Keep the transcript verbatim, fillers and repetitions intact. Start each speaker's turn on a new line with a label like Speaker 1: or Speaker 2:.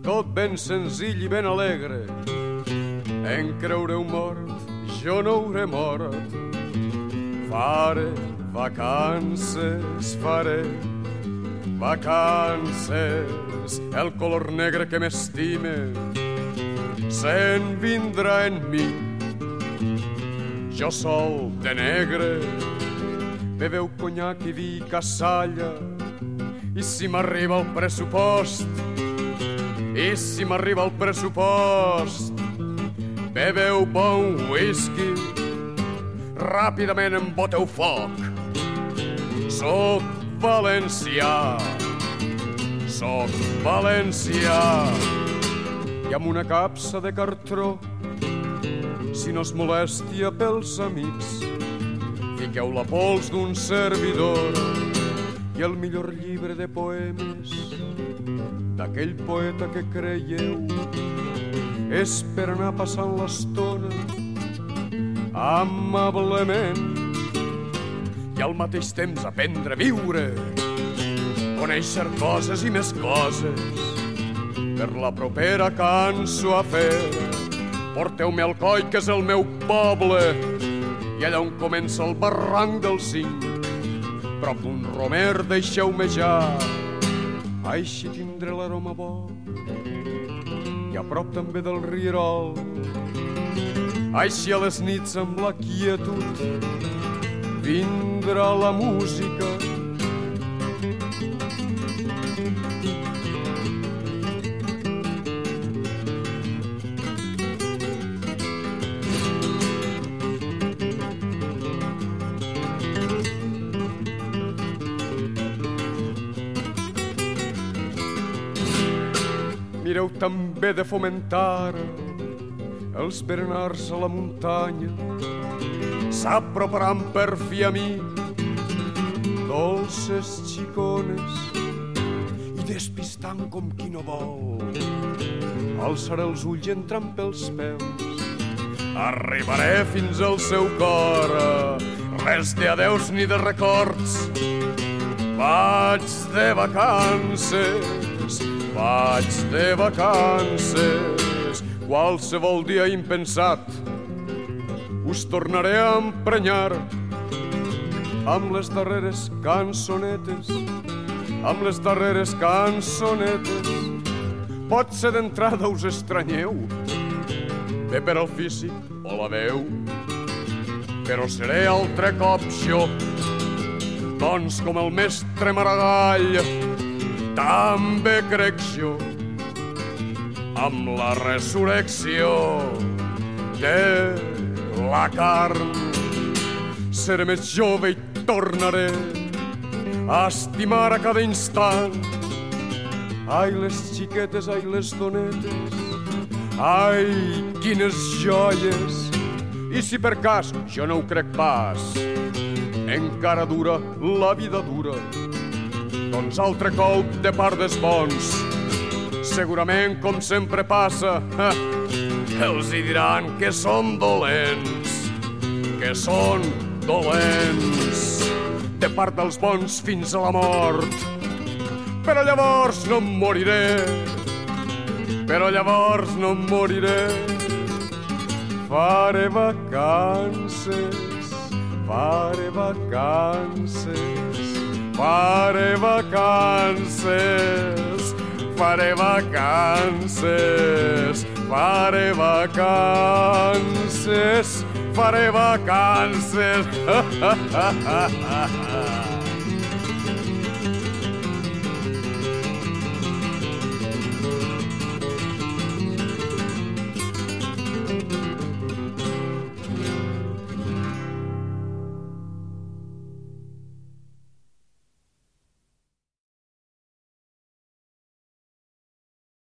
Speaker 1: tot ben senzill i ben alegre. En creureu mort, jo no hauré mort. Faré vacances, faré vacances. El color negre que m'estime se'n vindrà en mi. Jo sol de negre beveu conyac i vi cassalla. I si m'arriba el pressupost, i si m'arriba el pressupost, beveu bon whisky, ràpidament emboteu foc. Soc valencià, soc valencià, i amb una capsa de cartró, si no és molèstia pels amics, fiqueu la pols d'un servidor i el millor llibre de poemes d'aquell poeta que creieu és per anar passant l'estona amablement i al mateix temps aprendre a viure, conèixer coses i més coses per la propera cançó a fer. Porteu-me al Coi, que és el meu poble, i allà on comença el barranc del Cinc, prop d'un romer deixeu-me ja, així tindré l'aroma bo, i a prop també del rierol, així a les nits amb la quietud vindrà la música. Mireu també de fomentar els berenars a la muntanya, s'aproparan per fi a mi dolces xicones i despistant com qui no vol alçaré els ulls entrant pels peus, arribaré fins al seu cor, res d'adeus ni de records, vaig de vacances, vaig de vacances, qualsevol dia impensat us tornaré a emprenyar amb les darreres cançonetes, amb les darreres cançonetes. Potser d'entrada us estranyeu, bé per al físic o la veu, però seré altre cop jo, doncs com el mestre Maragall, també crec jo amb la resurrecció de la carn. Seré més jove i tornaré a estimar a cada instant. Ai, les xiquetes, ai, les donetes, ai, quines joies. I si per cas, jo no ho crec pas, encara dura la vida dura, doncs altre cop de part dels bons, segurament, com sempre passa, els hi diran que són dolents, que són dolents, de part dels bons fins a la mort. Però llavors no em moriré, però llavors no em moriré. Faré vacances, faré vacances, faré vacances, faré vacances, faré vacances, faré vacances.